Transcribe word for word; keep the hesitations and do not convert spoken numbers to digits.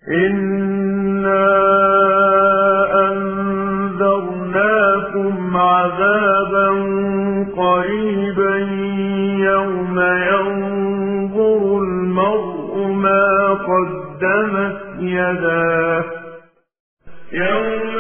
إنا أنذرناكم عذابا قريبا يوم ينظر المرء ما قدمت يداه يوم